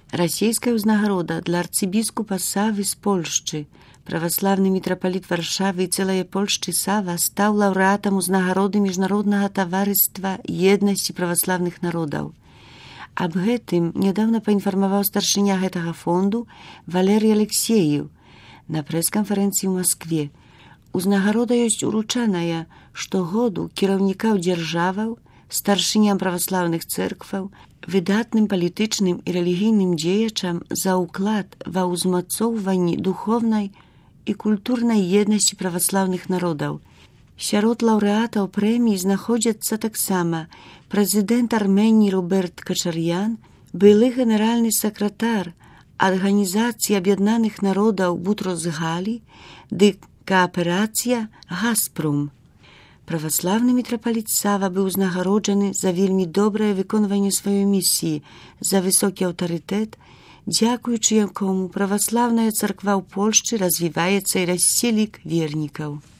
Расійская ўзнагарода для арцыбіскупа Савы з Польшчы. Праваслаўны мітрапаліт Варшавы і цэлая Польшчы Сава стаў лаўрэатам узнагароды Міжнароднага таварыства еднасці праваслаўных народаў. Аб гэтым нядаўна паінфармаваў старшыня гэтага фонду Валерый Алексеев на прэс-канферэнцыі ў Маскве. Узнагарода ёсць уручаная штогоду кіраўнікаў дзяржаваў, старшыням праваслаўных цэркваў, выдатным палітычным і рэлігійным дзеячам за ўклад ва ўзмацоўванні духоўнай і культурнай еднасці праваслаўных народаў. Сярод лаўрэатаў прэміі знаходзяцца таксама прэзідэнт Арменіі Роберт Качар'ян, былы генеральны сакратар Арганізацыі Аб'яднаных Народаў Бутрос Галі ды кааперацыя Газпром. Праваслаўны мітрапаліт Сава быў узнагароджаны за вельмі добрае выконванне сваёй місіі, за высокі аўтарытэт, дзякуючы якому праваслаўная царква ў Польшчы развіваецца і расце лік вернікаў.